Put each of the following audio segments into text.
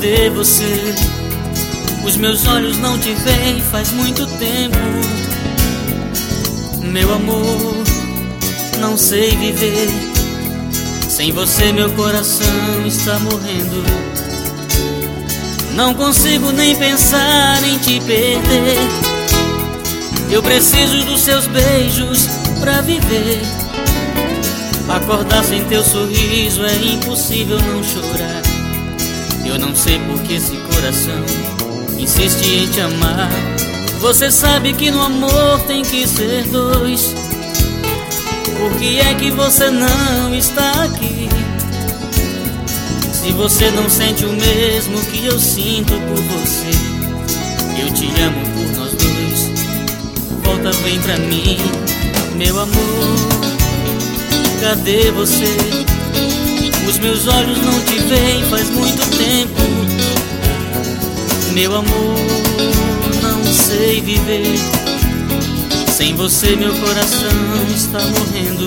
cadê você? Os meus olhos não te veem faz muito tempo. Meu amor, não sei viver. Sem você meu coração está morrendo. Não consigo nem pensar em te perder. Eu preciso dos seus beijos pra viver. Acordar sem teu sorriso é impossível não chorar. Eu não sei por que esse coração insiste em te amar. Você sabe que no amor tem que ser dois. Por que é que você não está aqui? Se você não sente o mesmo que eu sinto por você, eu te amo por nós dois. Volta, vem pra mim, meu amor. Cadê você? Os meus olhos não te veem faz muito tempo. Meu amor, não sei viver. Sem você meu coração está morrendo.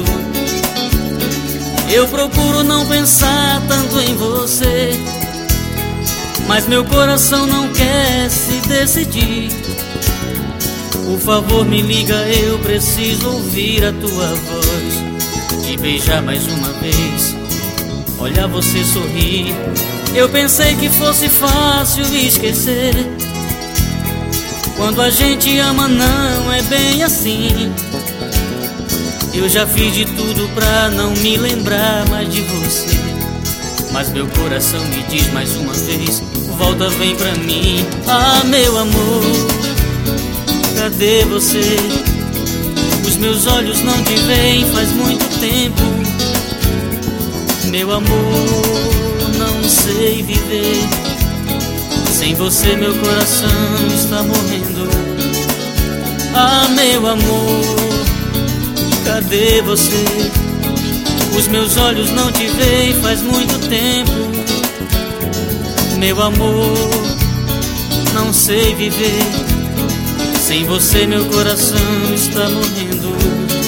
Eu procuro não pensar tanto em você, mas meu coração não quer se decidir. Por favor me liga, eu preciso ouvir a tua voz. Te beijar mais uma vez, olhar você sorrir. Eu pensei que fosse fácil esquecer. Quando a gente ama não é bem assim. Eu já fiz de tudo pra não me lembrar mais de você, mas meu coração me diz mais uma vez: volta, vem pra mim. Ah, meu amor, cadê você? Os meus olhos não te veem faz muito tempo. Meu amor, não sei viver. Sem você meu coração está morrendo. Ah, meu amor, cadê você? Os meus olhos não te veem faz muito tempo. Meu amor, não sei viver. Sem você meu coração está morrendo.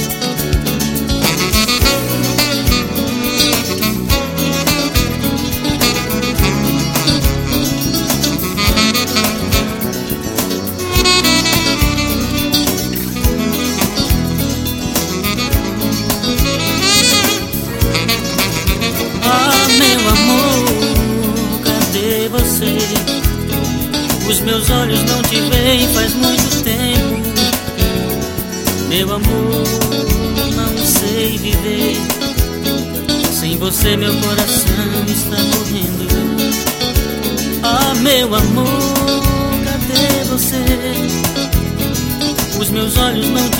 Os meus olhos não te veem faz muito tempo. Meu amor, não sei viver. Sem você meu coração está morrendo. Ah, meu amor, cadê você? Os meus olhos não te